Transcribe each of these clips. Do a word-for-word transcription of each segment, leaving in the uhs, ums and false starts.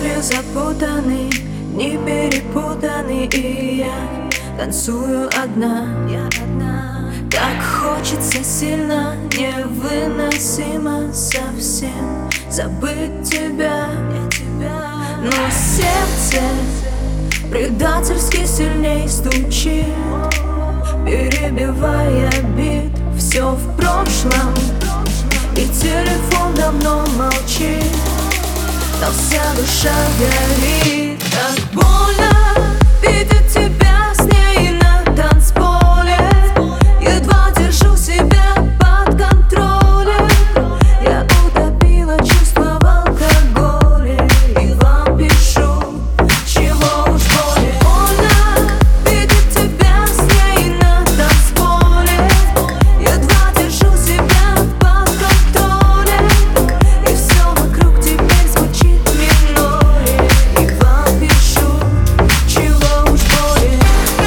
Мысли запутаны, не перепутаны, и я танцую одна, я одна. Так хочется сильно, невыносимо совсем забыть тебя, я тебя. Но сердце предательски сильней стучит, перебивая бит. Все в прошлом, и телефон давно молчит, но вся душа горит. Так больно видеть тебя с ней на танцполе. Едва держу себя под контролем. Я утопила чувства в алкоголе, и вам пишу, чего уж более. Больно видеть тебя с ней на танцполе. Едва держу себя под контролем, и все вокруг теперь звучит миноре, и вам пишу, чего уж более.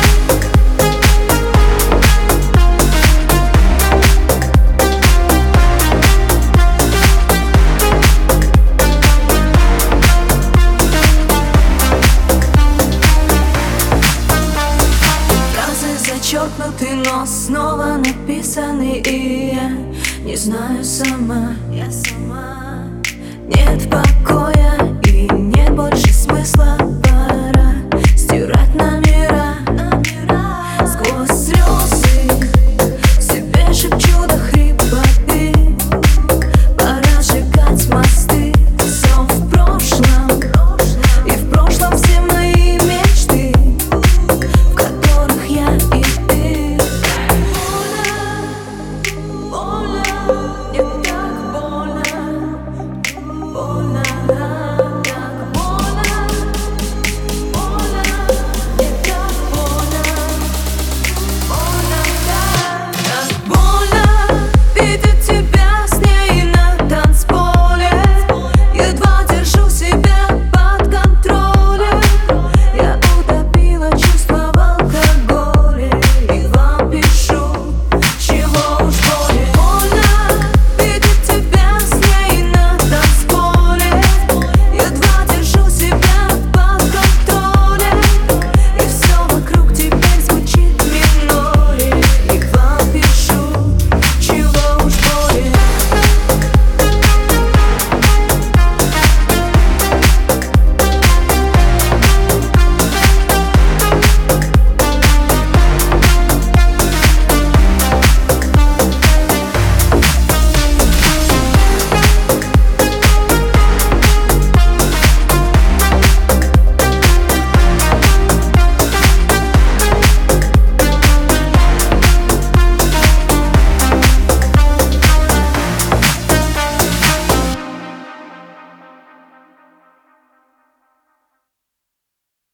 Фразы зачеркнуты, но снова написаны, и я не знаю сама, я сама. Нет покоя и нет больше смысла